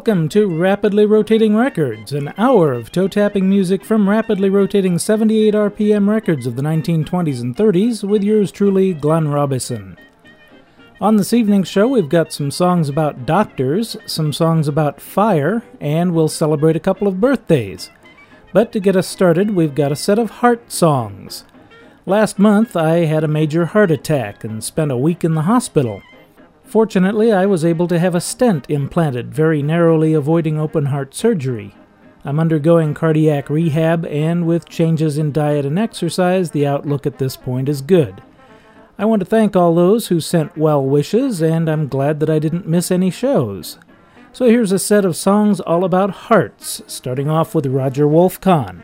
Welcome to Rapidly Rotating Records, an hour of toe-tapping music from rapidly rotating 78 RPM records of the 1920s and 30s with yours truly, Glenn Robison. On this evening's show, we've got some songs about doctors, some songs about fire, and we'll celebrate a couple of birthdays. But to get us started, we've got a set of heart songs. Last month, I had a major heart attack and spent a week in the hospital. Fortunately, I was able to have a stent implanted, very narrowly avoiding open heart surgery. I'm undergoing cardiac rehab, and with changes in diet and exercise, the outlook at this point is good. I want to thank all those who sent well wishes, and I'm glad that I didn't miss any shows. So here's a set of songs all about hearts, starting off with Roger Wolf-Kahn.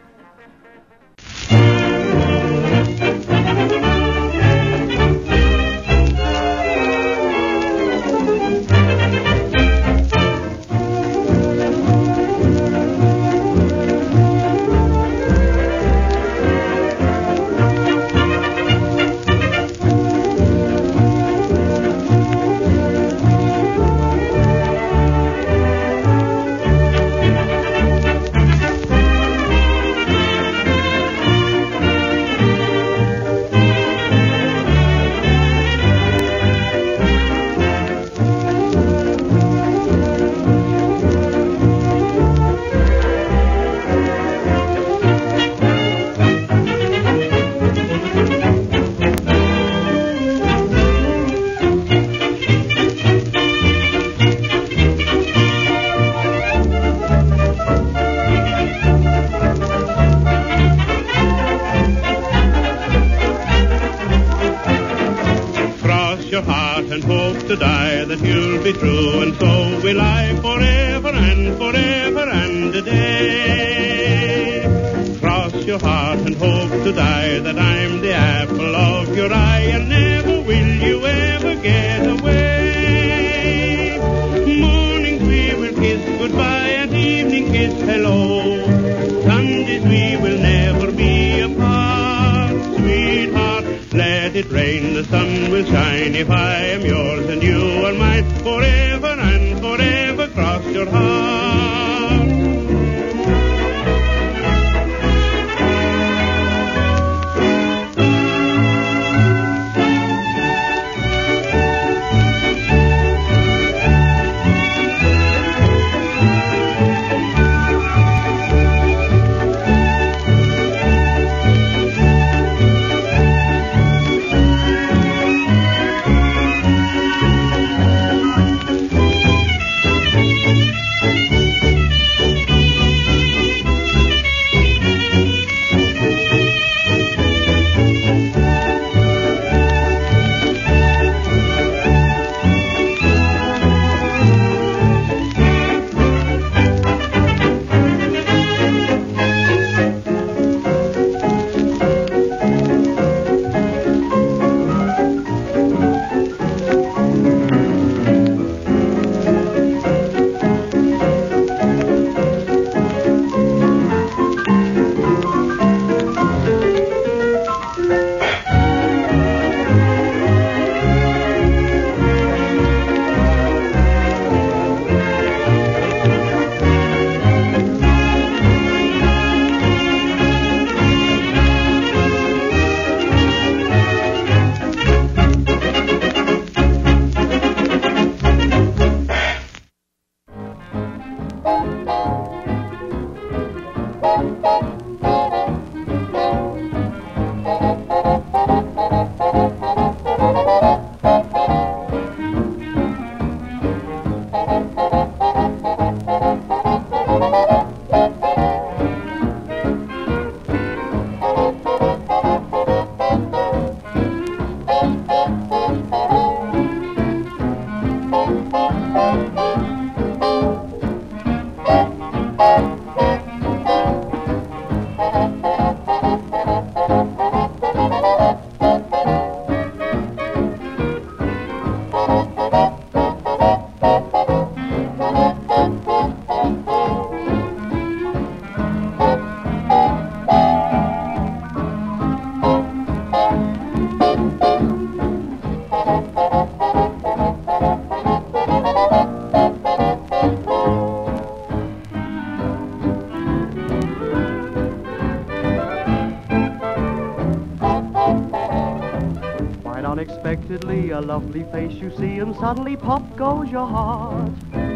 unexpectedly a lovely face you see, and suddenly pop goes your heart.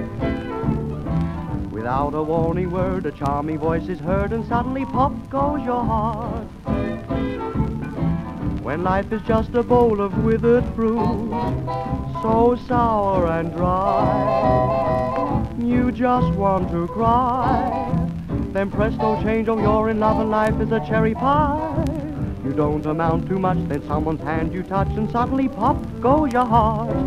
Without a warning word, a charming voice is heard, and suddenly pop goes your heart. When life is just a bowl of withered fruit, so sour and dry, you just want to cry. Then presto chango, you're in love and life is a cherry pie. You don't amount to much, then someone's hand you touch, and suddenly pop goes your heart.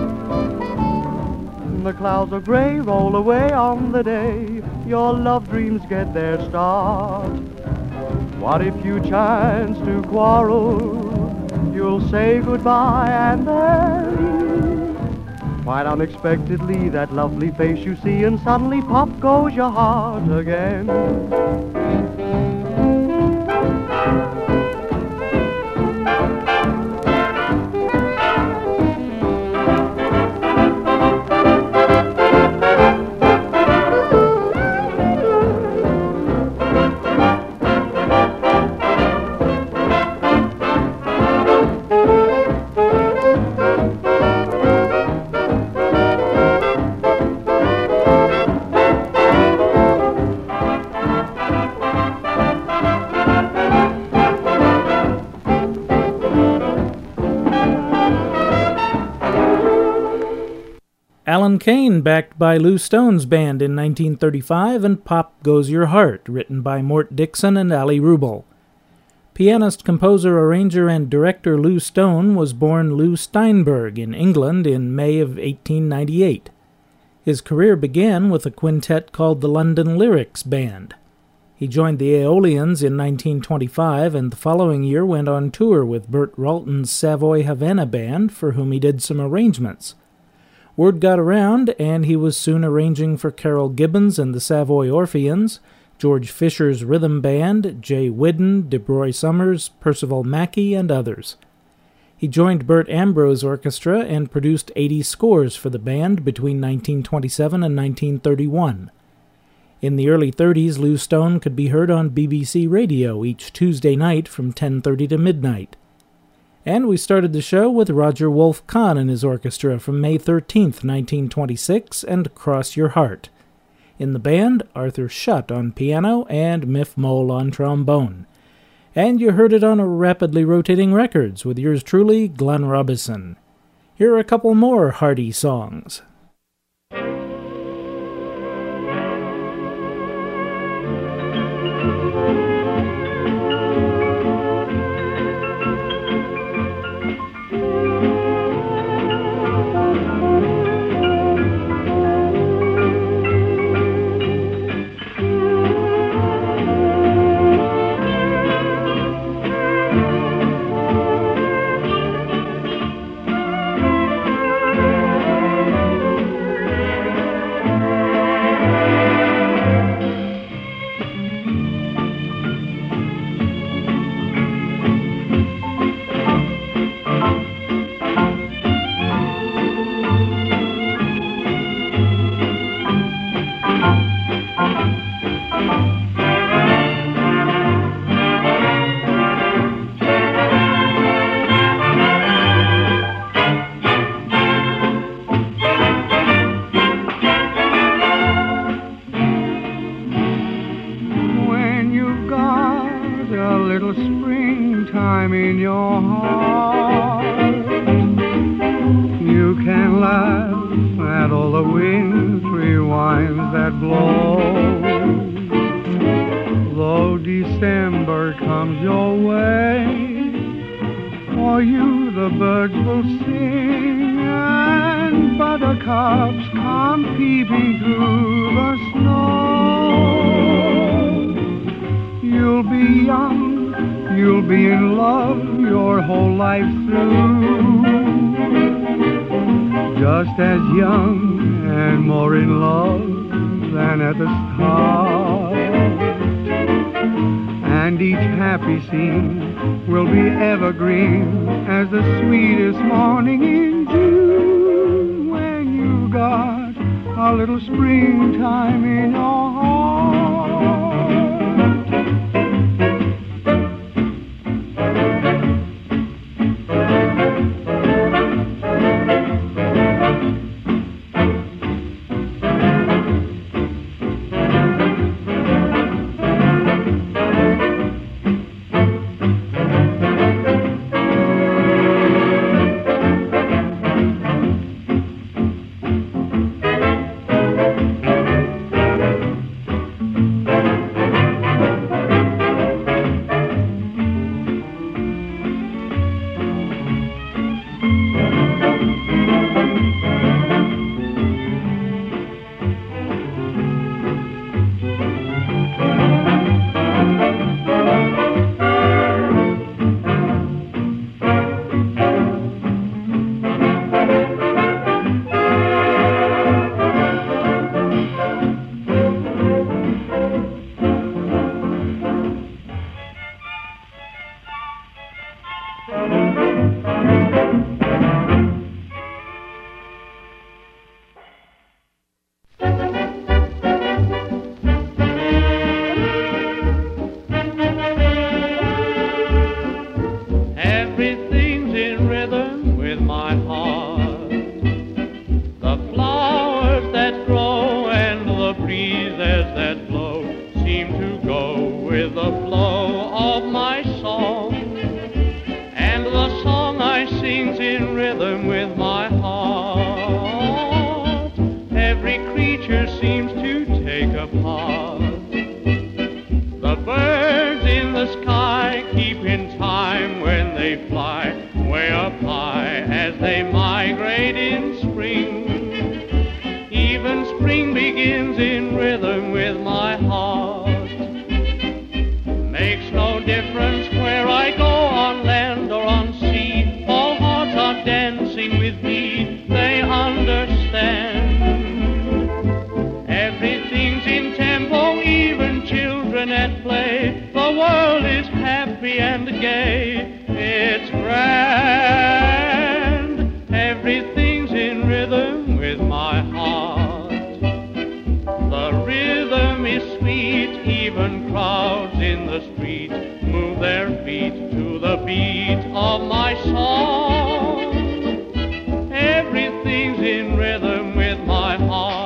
The clouds of gray roll away on the day your love dreams get their start. What if you chance to quarrel? You'll say goodbye, and then quite unexpectedly that lovely face you see, and suddenly pop goes your heart again. Alan Kane backed by Lou Stone's band in 1935, and Pop Goes Your Heart, written by Mort Dixon and Ali Rubel. Pianist, composer, arranger, and director Lou Stone was born Lou Steinberg in England in May of 1898. His career began with a quintet called the London Lyrics Band. He joined the Aeolians in 1925, and the following year went on tour with Burt Ralton's Savoy Havana Band, for whom he did some arrangements. Word got around, and he was soon arranging for Carol Gibbons and the Savoy Orpheans, George Fisher's Rhythm Band, Jay Whidden, DeBroy Summers, Percival Mackey, and others. He joined Burt Ambrose Orchestra and produced 80 scores for the band between 1927 and 1931. In the early 30s, Lou Stone could be heard on BBC Radio each Tuesday night from 10:30 to midnight. And we started the show with Roger Wolf Kahn and his orchestra from May 13th, 1926, and Cross Your Heart. In the band, Arthur Schutt on piano and Miff Mole on trombone. And you heard it on Rapidly Rotating Records with yours truly, Glenn Robison. Here are a couple more hearty songs. airs that blow seem to go with the flow of my song. And the song I sing's in rhythm with my heart. Every creature seems to take a part. The birds in the sky keep in time when they fly way up high as they migrate in spring. Even spring begins in rhythm with my heart. Makes no difference where I go, on land or on sea. All hearts are dancing with me, they understand. Everything's in tempo, even children at play. The world is happy and gay, it's grand. Everything's in rhythm with my heart. The rhythm is sweet, even crowds in the street move their feet to the beat of my song. Everything's in rhythm with my heart.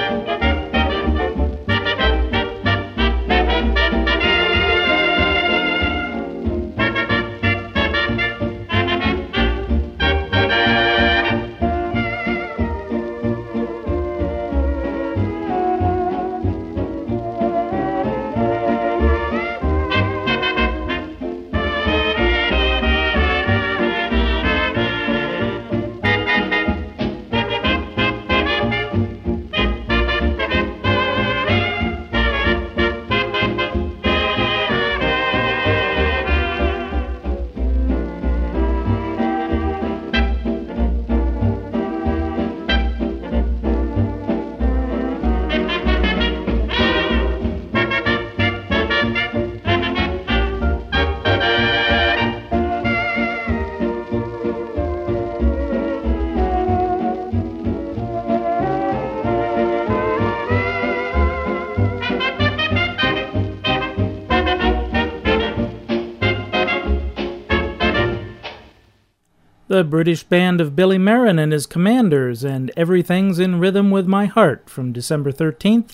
The British band of Billy Merrin and his Commanders and Everything's in Rhythm with My Heart from December 13th,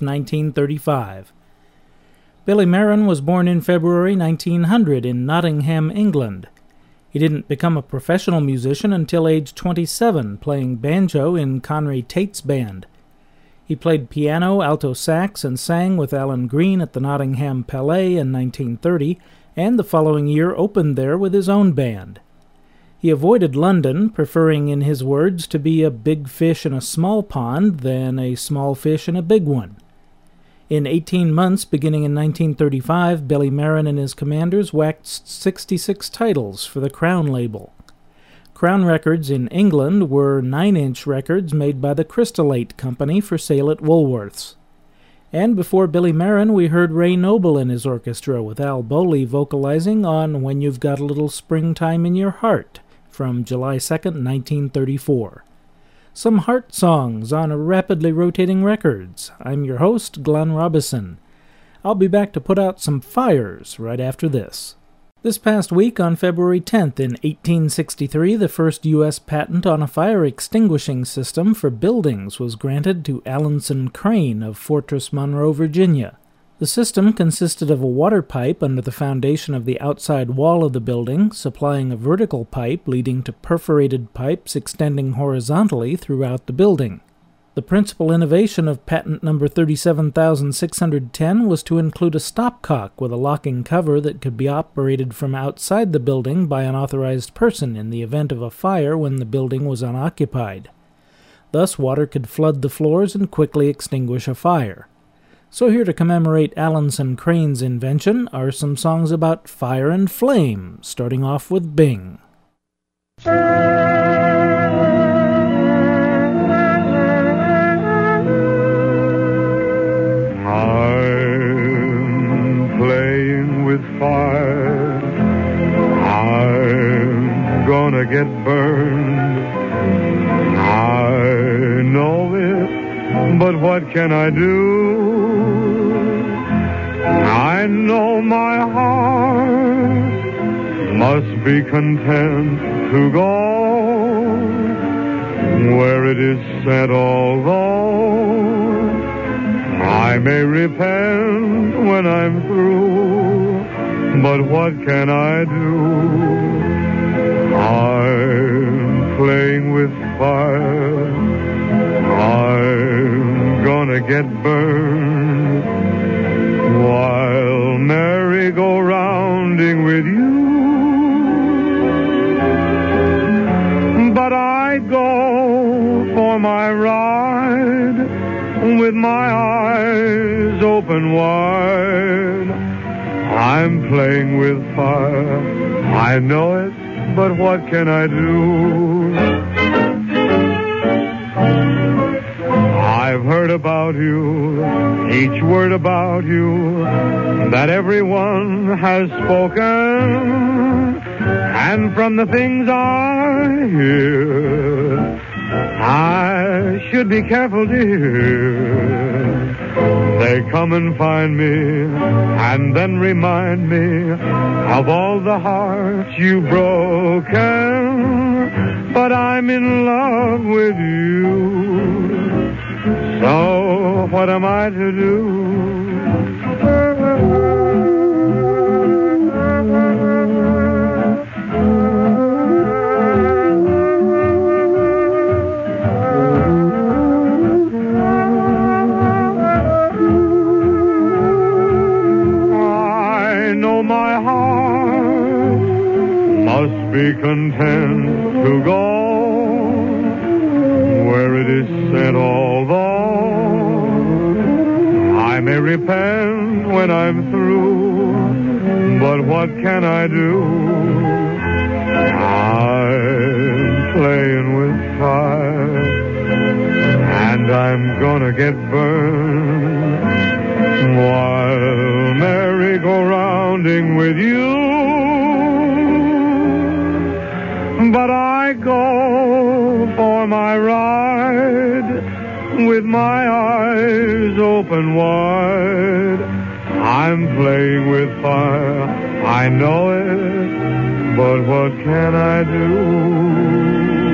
1935. Billy Merrin was born in February 1900 in Nottingham, England. He didn't become a professional musician until age 27, playing banjo in Conry Tate's band. He played piano, alto sax, and sang with Alan Green at the Nottingham Palais in 1930, and the following year opened there with his own band. He avoided London, preferring, in his words, to be a big fish in a small pond than a small fish in a big one. In 18 months, beginning in 1935, Billy Merrin and his Commanders waxed 66 titles for the Crown label. Crown records in England were 9-inch records made by the Crystallate Company for sale at Woolworths. And before Billy Merrin, we heard Ray Noble and his orchestra with Al Bowley vocalizing on When You've Got a Little Springtime in Your Heart, from July 2nd, 1934. Some heart songs on rapidly rotating records. I'm your host, Glenn Robison. I'll be back to put out some fires right after this. This past week, on February 10th in 1863, the first U.S. patent on a fire extinguishing system for buildings was granted to Alanson Crane of Fortress Monroe, Virginia. The system consisted of a water pipe under the foundation of the outside wall of the building, supplying a vertical pipe leading to perforated pipes extending horizontally throughout the building. The principal innovation of patent number 37,610 was to include a stopcock with a locking cover that could be operated from outside the building by an authorized person in the event of a fire when the building was unoccupied. Thus, water could flood the floors and quickly extinguish a fire. So here to commemorate Alanson Crane's invention are some songs about fire and flame, starting off with Bing. I'm playing with fire, I'm gonna get burned, I know it, but what can I do? I know my heart must be content to go where it is sent, although I may repent when I'm through, but what can I do? I'm playing with fire. I'm gonna get burned while merry-go-rounding with you. But I go for my ride with my eyes open wide. I'm playing with fire, I know it, but what can I do? I've heard about you, each word about you, that everyone has spoken. And from the things I hear, I should be careful, dear. They come and find me, and then remind me of all the hearts you've broken. But I'm in love with you, so what am I to do? Be content to go where it is sent, although I may repent when I'm through, but what can I do? I'm playing with fire, and I'm gonna get burned while merry-go-rounding with you. But I go for my ride with my eyes open wide. I'm playing with fire, I know it, but what can I do?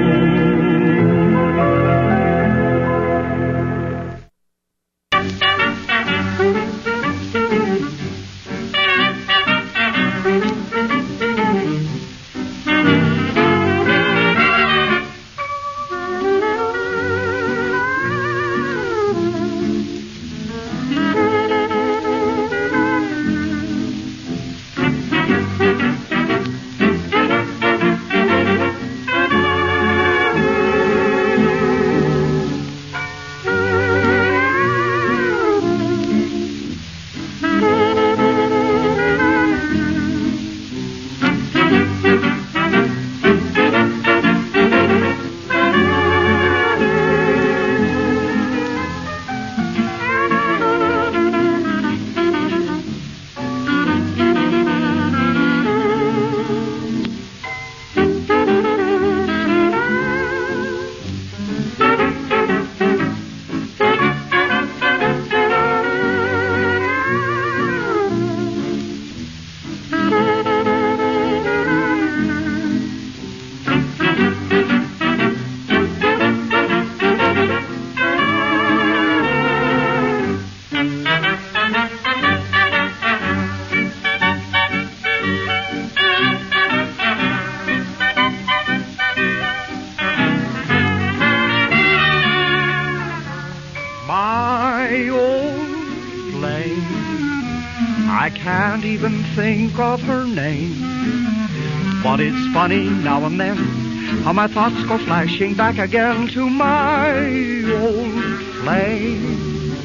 Can't even think of her name. But it's funny now and then how my thoughts go flashing back again to my old flame.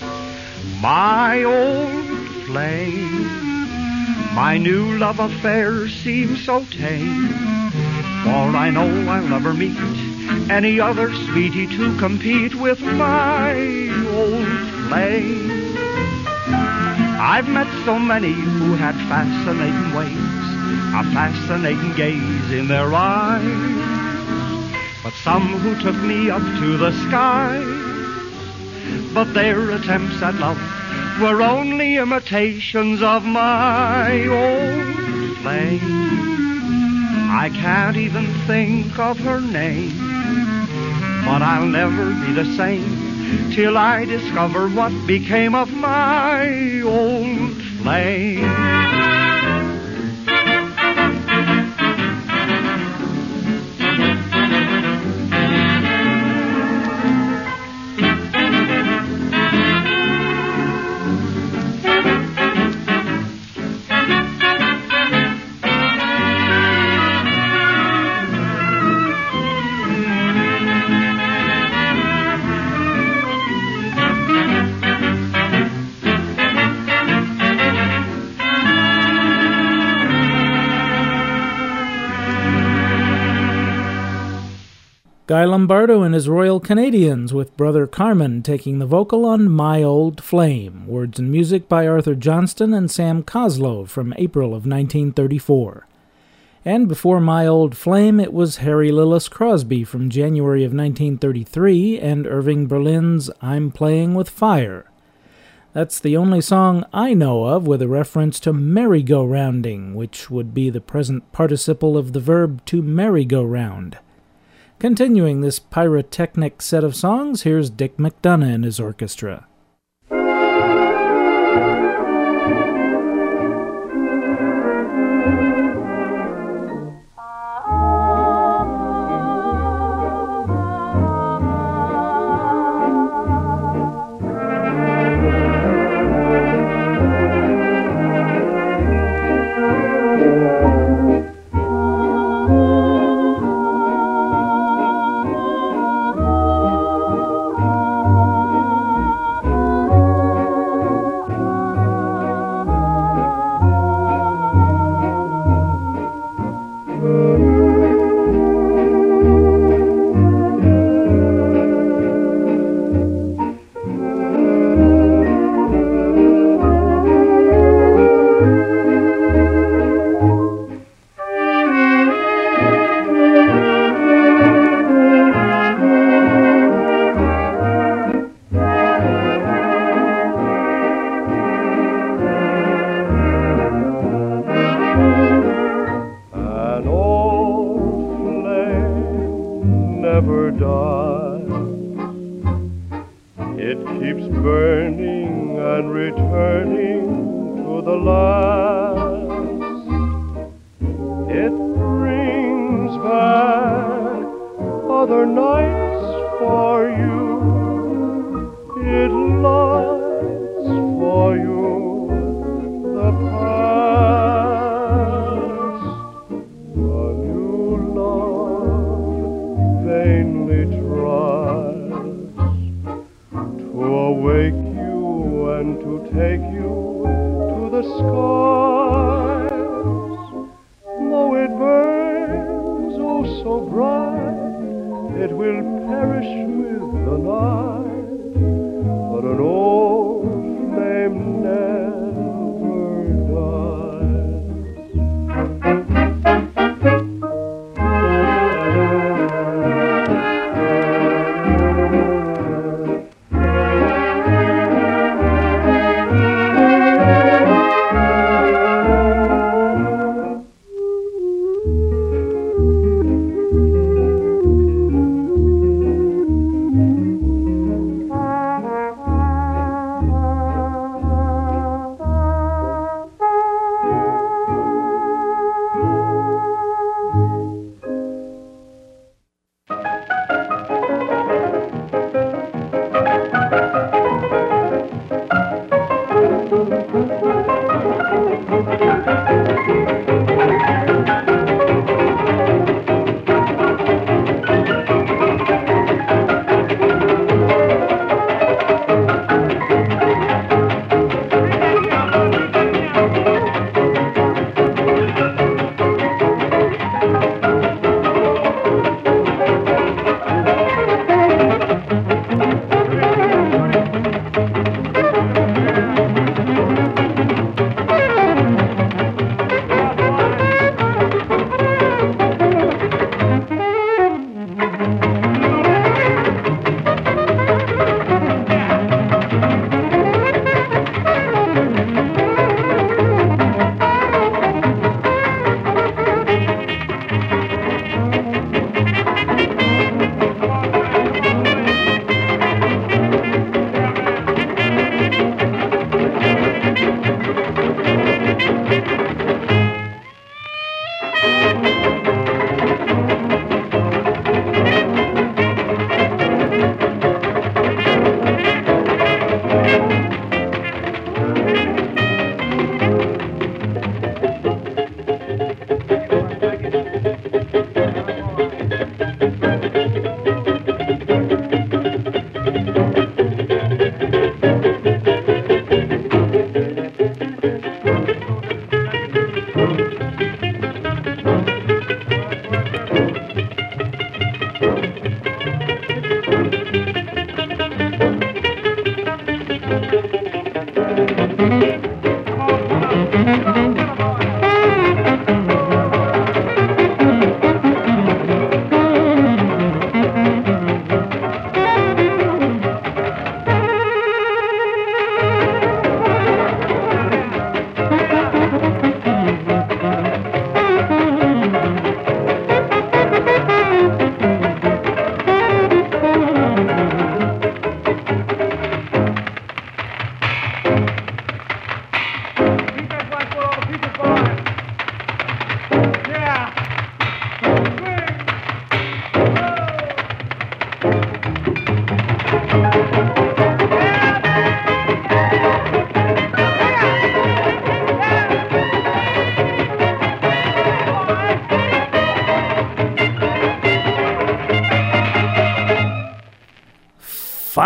My old flame. My new love affair seems so tame. For I know I'll never meet any other sweetie to compete with my old flame. I've met so many who had fascinating ways, a fascinating gaze in their eyes, but some who took me up to the sky. But their attempts at love were only imitations of my old flame. I can't even think of her name, but I'll never be the same till I discover what became of my old flame. Guy Lombardo and his Royal Canadians, with brother Carmen taking the vocal on My Old Flame, words and music by Arthur Johnston and Sam Coslow from April of 1934. And before My Old Flame, it was Harry Lillis Crosby from January of 1933 and Irving Berlin's I'm Playing with Fire. That's the only song I know of with a reference to merry-go-rounding, which would be the present participle of the verb to merry-go-round. Continuing this pyrotechnic set of songs, here's Dick McDonough and his orchestra.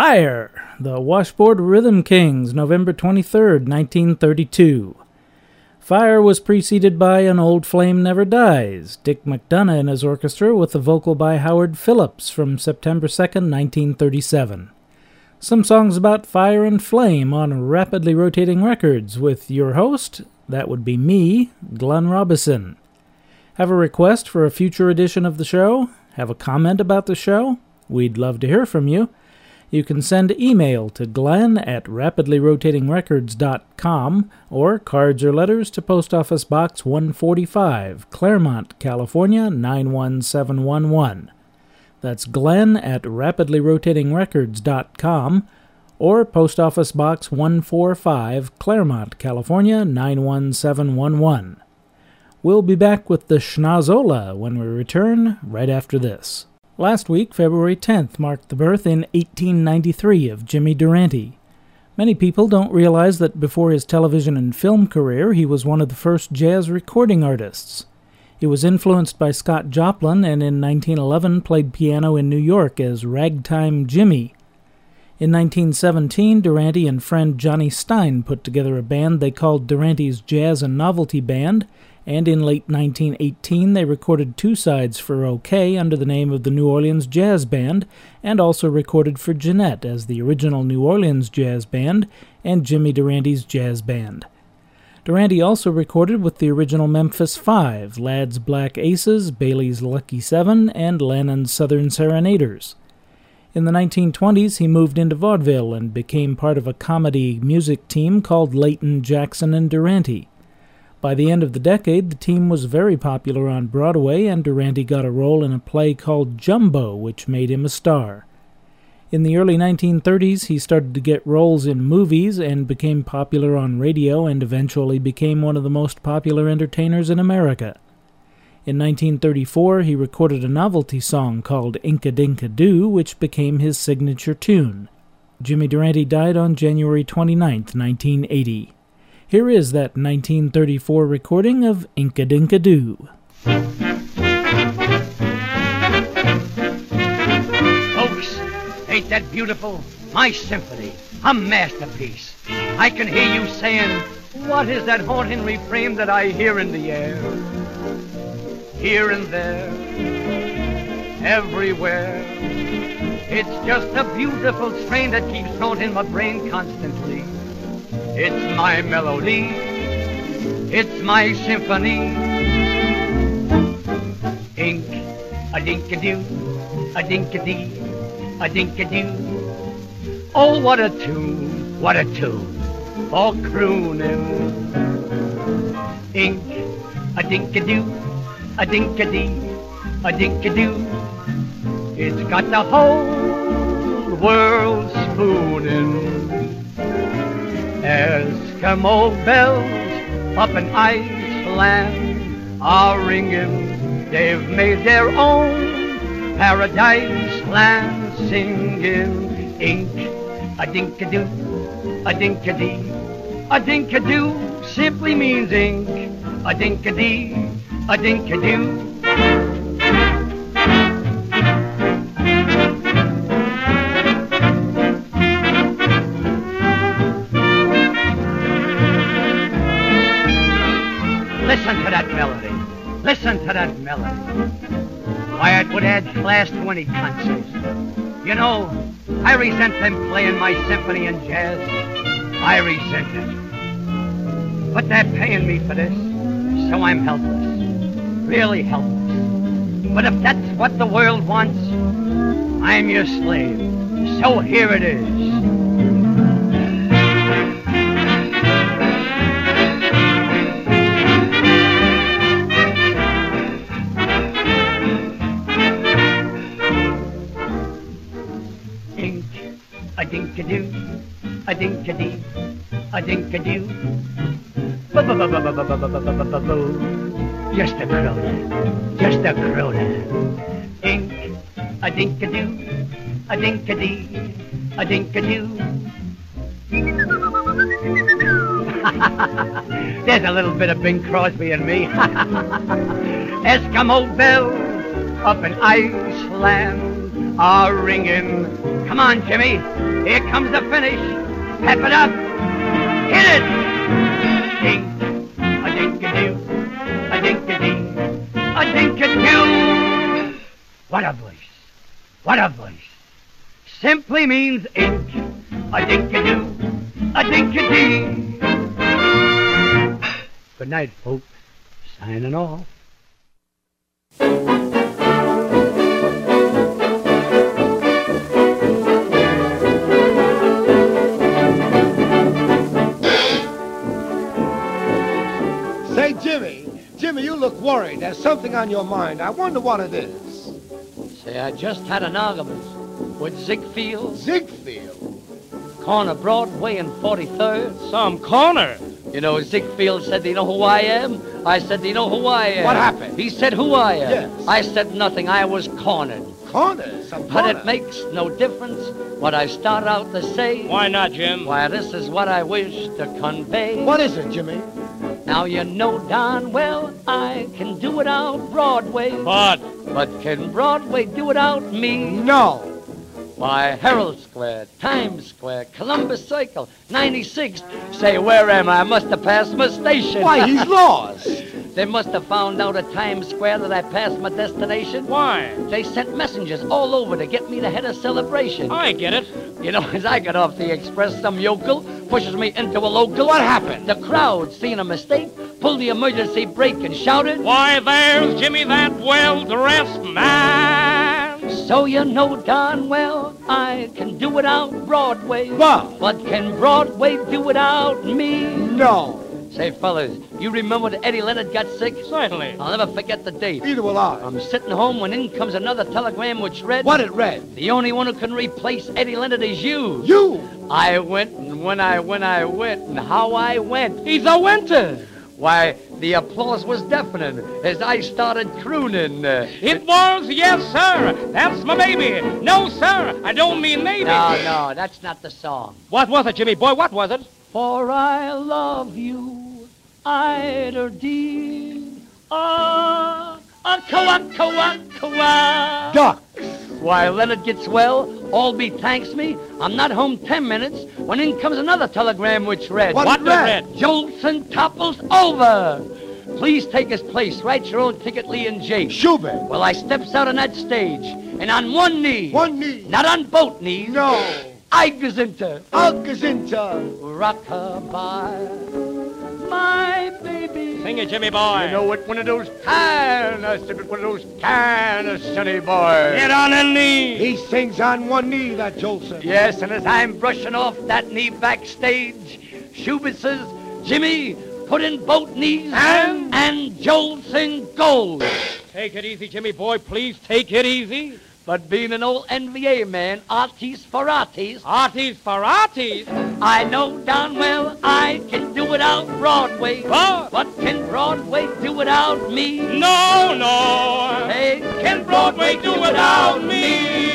Fire! The Washboard Rhythm Kings, November 23, 1932. Fire was preceded by An Old Flame Never Dies, Dick McDonough and his orchestra with a vocal by Howard Phillips from September 2, 1937. Some songs about fire and flame on Rapidly Rotating Records with your host, that would be me, Glenn Robison. Have a request for a future edition of the show? Have a comment about the show? We'd love to hear from you. You can send email to glenn@rapidlyrotatingrecords.com or cards or letters to Post Office Box 145, Claremont, California 91711. That's glenn@rapidlyrotatingrecords.com or Post Office Box 145, Claremont, California 91711. We'll be back with the Schnozola when we return right after this. Last week, February 10th, marked the birth in 1893 of Jimmy Durante. Many people don't realize that before his television and film career, he was one of the first jazz recording artists. He was influenced by Scott Joplin and in 1911 played piano in New York as Ragtime Jimmy. In 1917, Durante and friend Johnny Stein put together a band they called Durante's Jazz and Novelty Band, and in late 1918 they recorded two sides for OK under the name of the New Orleans Jazz Band, and also recorded for Jeanette as the original New Orleans Jazz Band and Jimmy Durante's Jazz Band. Durante also recorded with the original Memphis Five, Ladd's Black Aces, Bailey's Lucky Seven, and Lannon's Southern Serenaders. In the 1920s, he moved into vaudeville and became part of a comedy music team called Leighton, Jackson, and Durante. By the end of the decade, the team was very popular on Broadway, and Durante got a role in a play called Jumbo, which made him a star. In the early 1930s, he started to get roles in movies and became popular on radio and eventually became one of the most popular entertainers in America. In 1934, he recorded a novelty song called Ink-a-Dink-a-Doo, which became his signature tune. Jimmy Durante died on January 29, 1980. Here is that 1934 recording of Ink-a-Dink-a-Doo. Folks, ain't that beautiful? My symphony, a masterpiece. I can hear you saying, what is that haunting refrain that I hear in the air? Here and there, everywhere. It's just a beautiful strain that keeps haunting my brain constantly. It's my melody, it's my symphony. Ink-a-dink-a-doo, a-dink-a-dee, a-dink-a-doo. Oh, what a tune for crooning. Ink-a-dink-a-doo, a-dink-a-dee, a-dink-a-doo. It's got the whole world spooning. Eskimo bells up in Iceland are ringing. They've made their own paradise land singing. Ink-a-dink-a-doo, a-dink-a-dee, a-dink-a-doo simply means ink. A-dink-a-dee, a-dink-a-doo. Listen to that melody. Why, it would add class to any concerts. You know, I resent them playing my symphony and jazz. I resent it. But they're paying me for this, so I'm helpless. Really helpless. But if that's what the world wants, I'm your slave. So here it is. A-dink-a-doo, a-dink-a-dee, a-dink-a-doo. Ba-ba-ba-ba-ba-ba-ba-ba-ba-ba-boo. Just a crooner. Ink, a-dink-a-doo, a-dink-a-dee, a-dink-a-doo. There's a little bit of Bing Crosby in me. Eskimo bells up in Iceland are ringing. Come on, Jimmy. Here comes the finish. Pep it up. Hit it. Ding, a dink-a-doo, a dink-a-dee, a dink-a-doo. What a voice. What a voice. Simply means ink. A dink-a-doo, a dink-a-dee. Good night, folks. Signing off. Say, Jimmy, you look worried. There's something on your mind. I wonder what it is. Say, I just had an argument with Ziegfeld. Ziegfeld? Corner Broadway and 43rd. Some corner. You know, Ziegfeld said, do you know who I am? I said, do you know who I am? What happened? He said, who I am? Yes. I said nothing. I was cornered. Corner? Some But corner? it makes no difference what I start out to say. Why not, Jim? Why, this is what I wish to convey. What is it, Jimmy? Now you know darn well I can do without Broadway. But can Broadway do without me? No. Why, Herald Square, Times Square, Columbus Circle, 96th. Say, where am I? I must have passed my station. Why, he's lost. They must have found out at Times Square that I passed my destination. why? They sent messengers all over to get me to head a celebration. I get it. You know, as I got off the express, some yokel pushes me into a local. What happened? The crowd, seeing a mistake, pulled the emergency brake and shouted, Why, there's Jimmy, that well-dressed man. so you know darn well I can do without Broadway. But can Broadway do without me? no. Say, fellas, you remember when Eddie Leonard got sick? Certainly. I'll never forget the date. Neither will I. I'm sitting home when in comes another telegram which read, What it read? the only one who can replace Eddie Leonard is you. You. I went, and when I went, and how I went. He's a winter. Why, the applause was deafening as I started crooning. It was, yes, sir. That's my baby. No, sir, I don't mean maybe. No, that's not the song. What was it, Jimmy boy? What was it? For I love you, Ida deed. Kawa. Duck. Why, Leonard gets well, Albee thanks me. I'm not home 10 minutes when in comes another telegram which read, What it read? Jolson topples over. Please take his place. Write your own ticket, Lee and Jake. Schubert. Well, I steps out on that stage, and on one knee. One knee. Not on both knees. No. I gazinta. Alcazinta. Rockabye, my baby. Sing it, Jimmy boy. You know it, one of those kind of sunny boys. Get on a knee. He sings on one knee, that Jolson. Yes, and as I'm brushing off that knee backstage, Schubert says, Jimmy, put in both knees and Jolson goes. Take it easy, Jimmy boy. Please take it easy. But being an old NVA man, artiste for artiste, Arties for arties. I know darn well I can do without Broadway. But can Broadway do without me? no. Hey, Can Broadway do without me?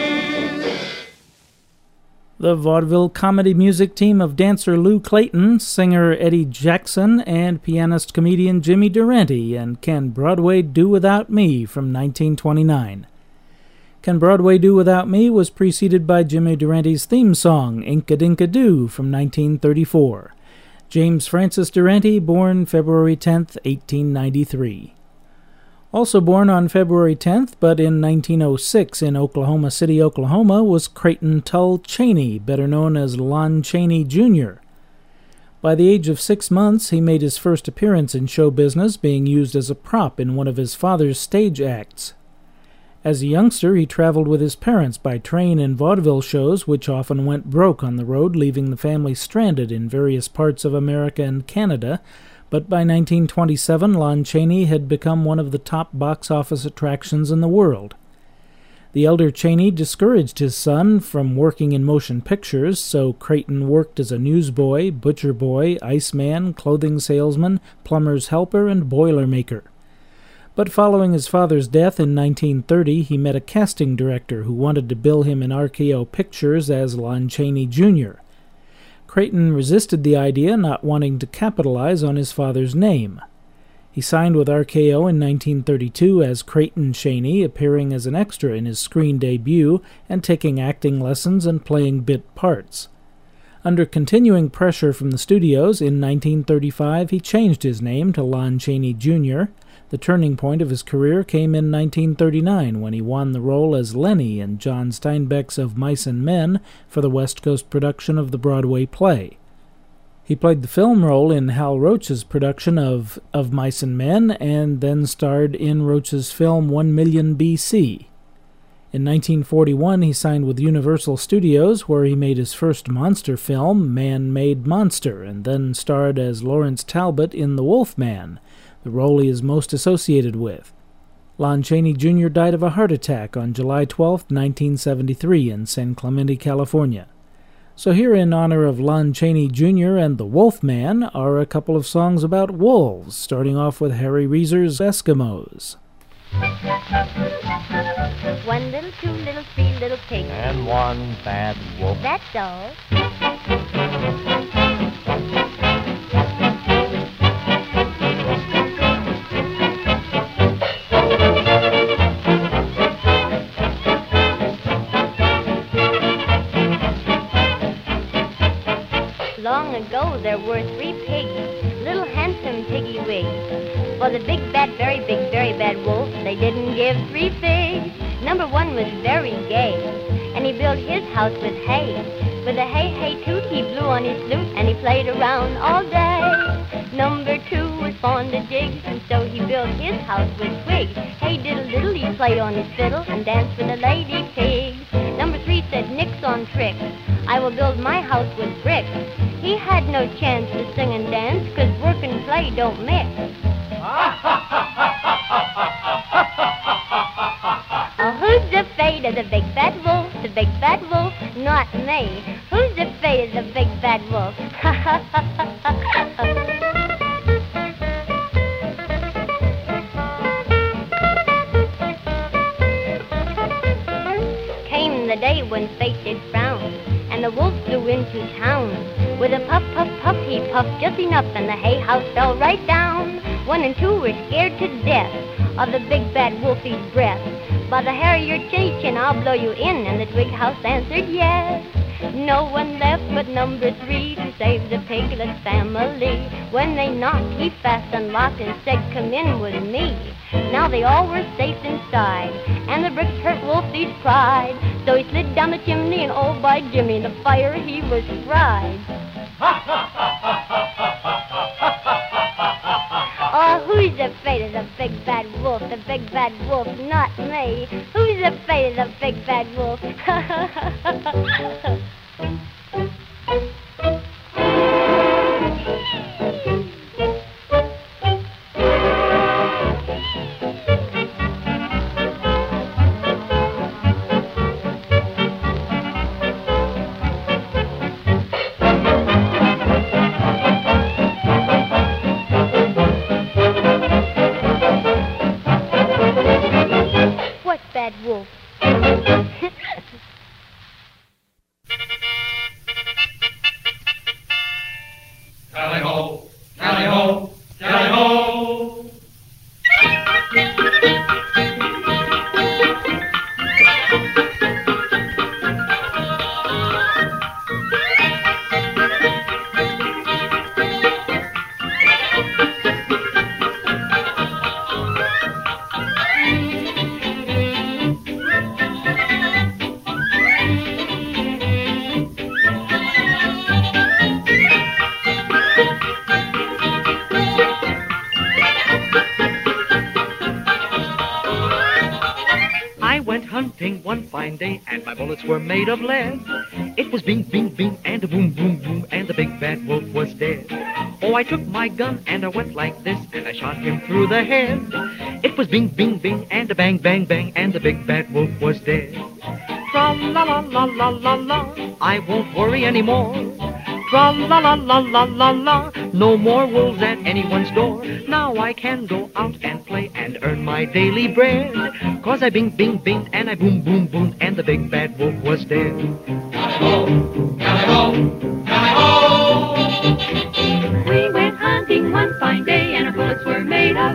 The vaudeville comedy music team of dancer Lou Clayton, singer Eddie Jackson, and pianist-comedian Jimmy Durante and Can Broadway Do Without Me from 1929. Can Broadway Do Without Me was preceded by Jimmy Durante's theme song, Ink-a-Dink-a-Doo, from 1934. James Francis Durante, born February 10, 1893. Also born on February 10th, but in 1906 in Oklahoma City, Oklahoma, was Creighton Tull Cheney, better known as Lon Chaney Jr. By the age of 6 months, he made his first appearance in show business, being used as a prop in one of his father's stage acts. As a youngster, he traveled with his parents by train in vaudeville shows, which often went broke on the road, leaving the family stranded in various parts of America and Canada. But by 1927, Lon Chaney had become one of the top box office attractions in the world. The elder Chaney discouraged his son from working in motion pictures, so Creighton worked as a newsboy, butcher boy, iceman, clothing salesman, plumber's helper, and boilermaker. But following his father's death in 1930, he met a casting director who wanted to bill him in RKO Pictures as Lon Chaney Jr. Creighton resisted the idea, not wanting to capitalize on his father's name. He signed with RKO in 1932 as Creighton Cheney, appearing as an extra in his screen debut and taking acting lessons and playing bit parts. Under continuing pressure from the studios, in 1935 he changed his name to Lon Chaney Jr. The turning point of his career came in 1939 when he won the role as Lenny in John Steinbeck's Of Mice and Men for the West Coast production of the Broadway play. He played the film role in Hal Roach's production of Mice and Men and then starred in Roach's film 1 Million BC. In 1941, he signed with Universal Studios, where he made his first monster film, Man-Made Monster, and then starred as Lawrence Talbot in The Wolfman, the role he is most associated with. Lon Chaney Jr. died of a heart attack on July 12, 1973, in San Clemente, California. So here, in honor of Lon Chaney Jr. and The Wolfman, are a couple of songs about wolves, starting off with Harry Reeser's Eskimos. 1 little, 2 little, 3 little pigs. And 1 bad wolf. That's all. Long ago there were 3 pigs, little handsome piggy wigs. For the big, bad, very big, very bad wolf, they didn't give 3 figs. Number 1 was very gay, and he built his house with hay. With a hey-hey toot, he blew on his flute, and he played around all day. Number 2 was fond of jigs, and so he built his house with twigs. Hey diddle-diddle, he played on his fiddle, and danced with the lady pigs. Number 3 said, nix on tricks, I will build my house with bricks. He had no chance to sing and dance, 'cause work and play don't mix. Oh, who's afraid of the big bad wolf? The big bad wolf? Not me. Who's afraid of the big bad wolf? Came the day when fate did frown, and the wolf flew into town. With a puff, puff, puff, he puffed just enough, and the hay house fell right down. 1 and 2 were scared to death of the big bad wolfie's breath. By the hair of your chinny chin, I'll blow you in, and the twig house answered yes. No one left but number 3 to save the piglet family. When they knocked, he fastened locked and said, come in with me. Now they all were safe inside, and the bricks hurt Wolfie's pride. So he slid down the chimney, and oh, by Jimmy, in the fire he was fried. Oh, who's afraid of the big bad wolf? The big bad wolf, not me. Who's afraid of the big bad wolf? Wolf. Tally-ho, tally-ho, tally-ho. Hunting one fine day, and my bullets were made of lead. It was bing, bing, bing, and a boom, boom, boom, and the big bad wolf was dead. Oh, I took my gun, and I went like this, and I shot him through the head. It was bing, bing, bing, and a bang, bang, bang, and the big bad wolf was dead. Tra-la-la-la-la-la-la, I won't worry anymore. Tra-la-la-la-la-la-la, no more wolves at anyone's door. Now I can go out and play and earn my daily bread. 'Cause I bing, bing, bing, and I boom, boom, boom, and the big bad wolf was dead. Tally-ho, tally-ho, tally-ho. We went hunting one fine day, and our bullets were made of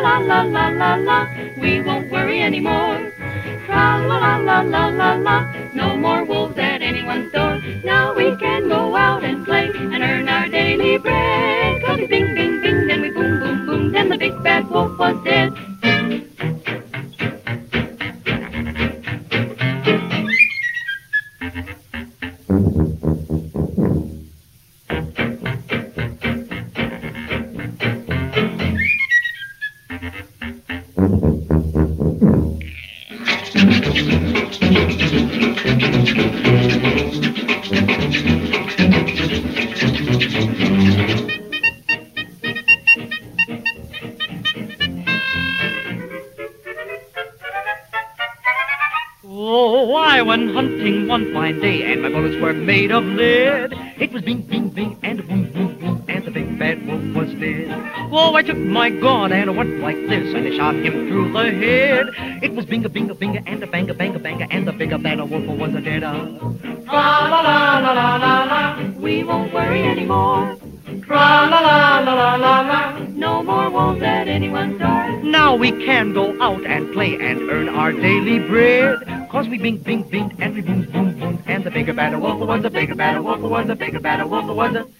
la la la la la, we won't worry anymore. Tra la la la la la la, no more wolves at anyone's door. Now we can go out and play and earn our daily bread. 'Cause we bing, bing, bing, then we boom, boom, boom, then the big bad wolf was dead. Oh, I went hunting one fine day, and my bullets were made of lead. It was bing, bing, bing, and boom, boom, boom, and the big bad wolf was dead. Oh, I took my gun and I went like this, and I shot him through the head. It was binga, binga, binga, and a banga, banga, banga, and the bigger bad wolf was a dead. Tra la la la la la la, we won't worry anymore. Tra la la la la la la, no more wolves at anyone's door. Now we can go out and play and earn our daily bread. 'Cause we bing, bing, bing, and we boom, boom, boom, and the bigger badder wolf was a bigger badder wolf was a bigger badder wolf was a...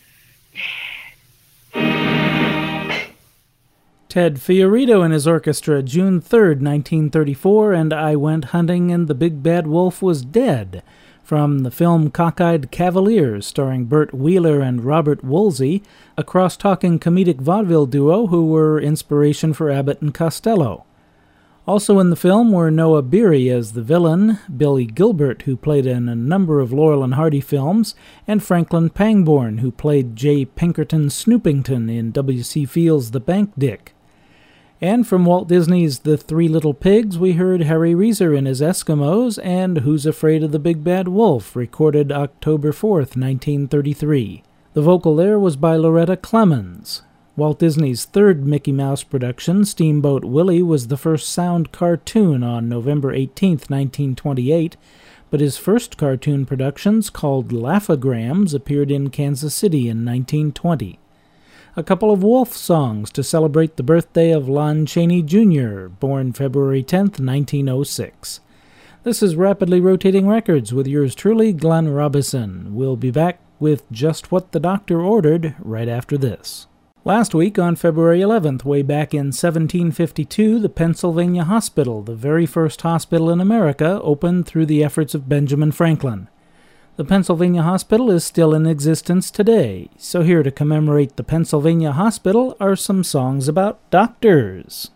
Ted Fiorito and his orchestra, June 3rd, 1934, and I Went Hunting and the Big Bad Wolf Was Dead, from the film Cockeyed Cavaliers, starring Burt Wheeler and Robert Woolsey, a cross-talking comedic vaudeville duo who were inspiration for Abbott and Costello. Also in the film were Noah Beery as the villain, Billy Gilbert, who played in a number of Laurel and Hardy films, and Franklin Pangborn, who played J. Pinkerton Snoopington in W.C. Fields' The Bank Dick. And from Walt Disney's The Three Little Pigs, we heard Harry Reeser in his Eskimos and Who's Afraid of the Big Bad Wolf, recorded October 4th, 1933. The vocal there was by Loretta Clemens. Walt Disney's third Mickey Mouse production, Steamboat Willie, was the first sound cartoon on November 18, 1928, but his first cartoon productions, called Laugh-O-Grams, appeared in Kansas City in 1920. A couple of Wolf songs to celebrate the birthday of Lon Chaney Jr., born February 10, 1906. This is Rapidly Rotating Records with yours truly, Glenn Robison. We'll be back with Just What the Doctor Ordered right after this. Last week, on February 11th, way back in 1752, the Pennsylvania Hospital, the very first hospital in America, opened through the efforts of Benjamin Franklin. The Pennsylvania Hospital is still in existence today, so here to commemorate the Pennsylvania Hospital are some songs about doctors.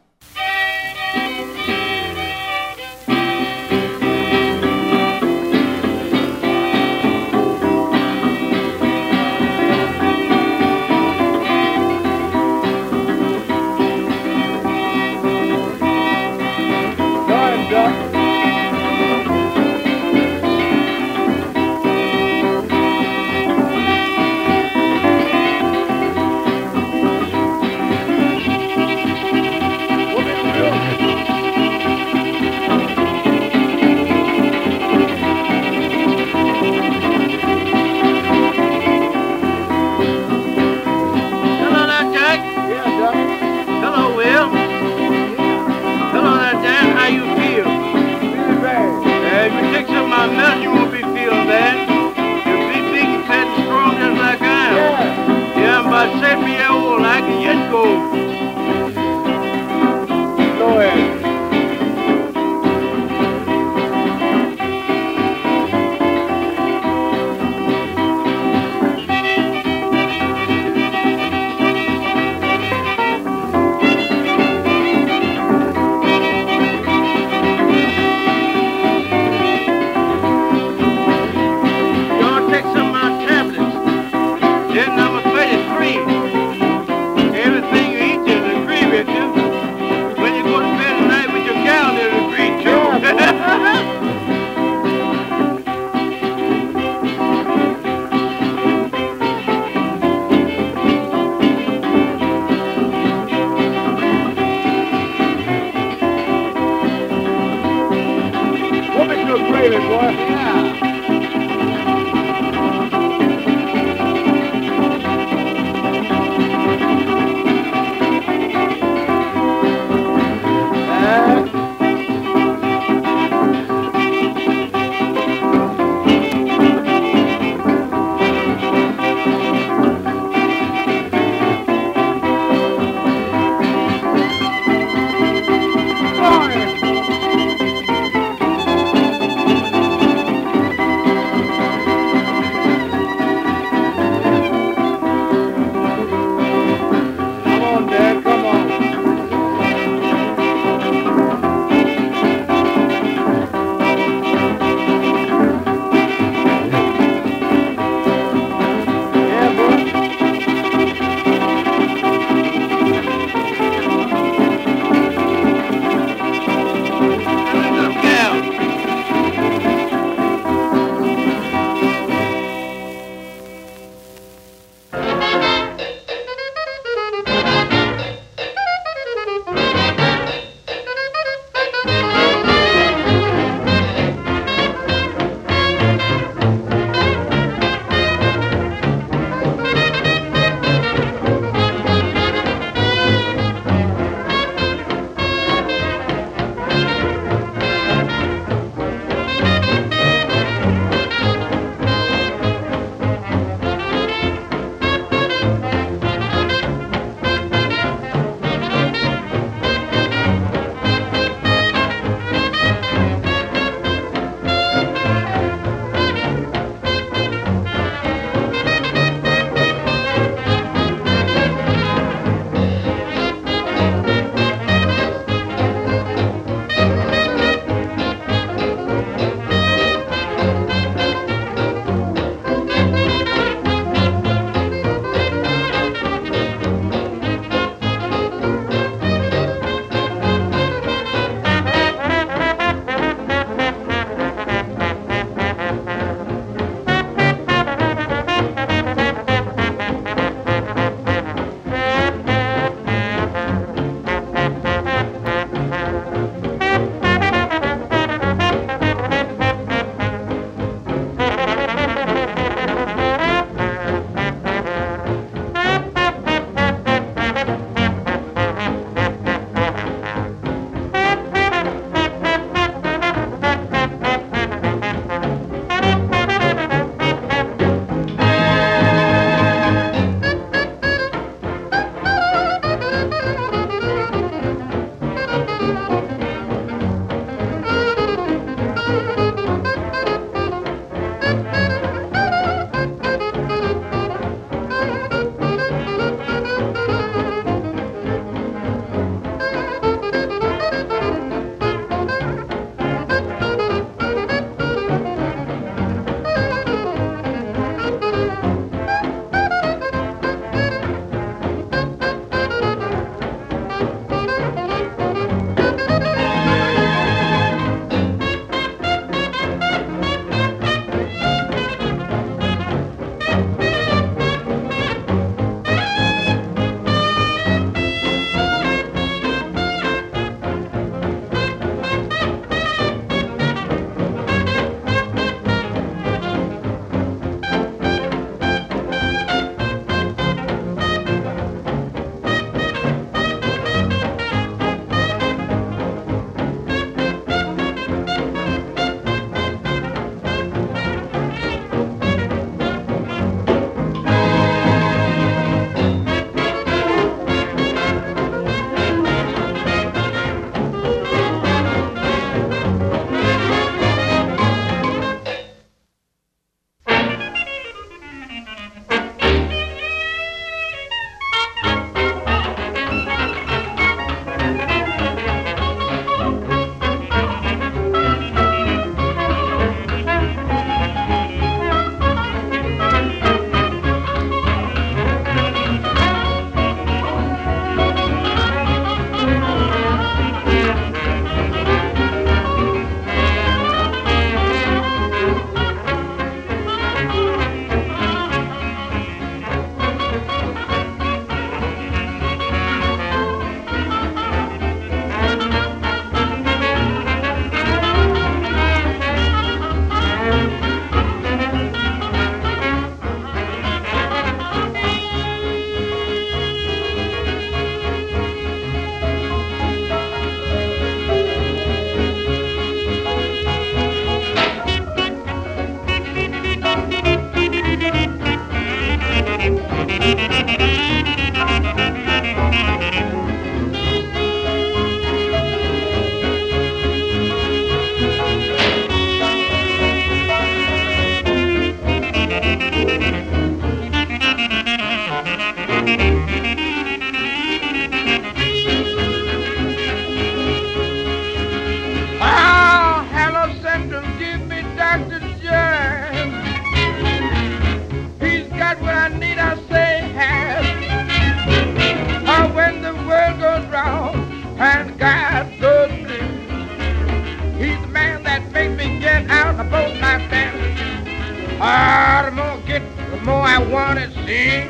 and God's good blues. He's the man that makes me get out of both my fantasies. The more I get, the more I want to sing.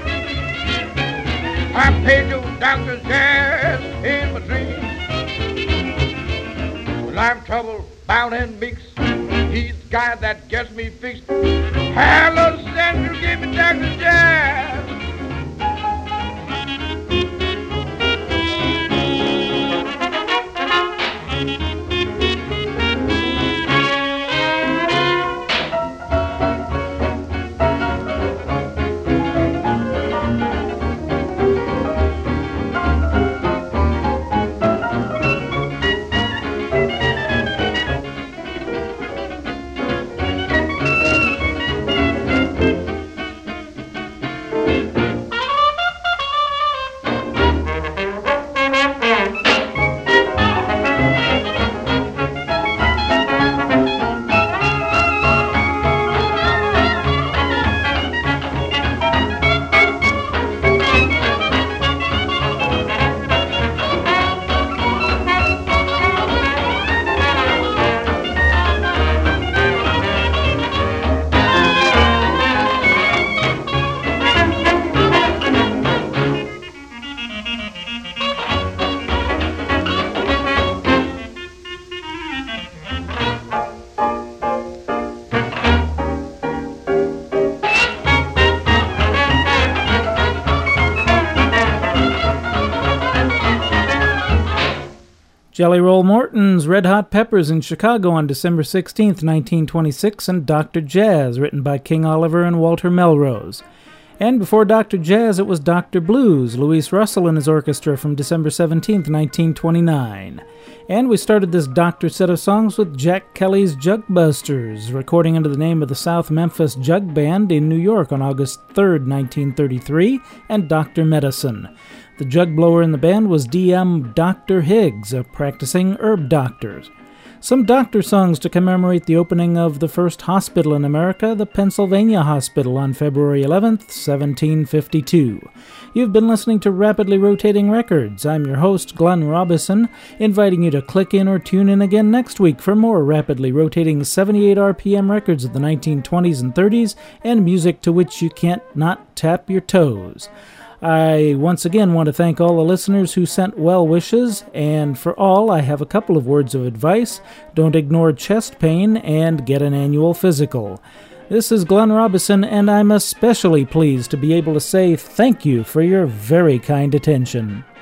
I paid those Dr. Jazz in my dreams. When I'm troubled, bound and mixed, he's the guy that gets me fixed. Hello, Central, give me Dr. Jazz. Jelly Roll Morton's Red Hot Peppers in Chicago on December 16, 1926, and Dr. Jazz, written by King Oliver and Walter Melrose. And before Dr. Jazz, it was Dr. Blues, Louis Russell and his orchestra from December 17, 1929. And we started this Doctor set of songs with Jack Kelly's Jugbusters, recording under the name of the South Memphis Jug Band in New York on August 3, 1933, and Dr. Medicine. The jug blower in the band was D.M. Dr. Higgs, a practicing herb doctor. Some doctor songs to commemorate the opening of the first hospital in America, the Pennsylvania Hospital, on February 11th, 1752. You've been listening to Rapidly Rotating Records. I'm your host, Glenn Robison, inviting you to click in or tune in again next week for more rapidly rotating 78 RPM records of the 1920s and 30s and music to which you can't not tap your toes. I once again want to thank all the listeners who sent well wishes, and for all, I have a couple of words of advice. Don't ignore chest pain and get an annual physical. This is Glenn Robison, and I'm especially pleased to be able to say thank you for your very kind attention.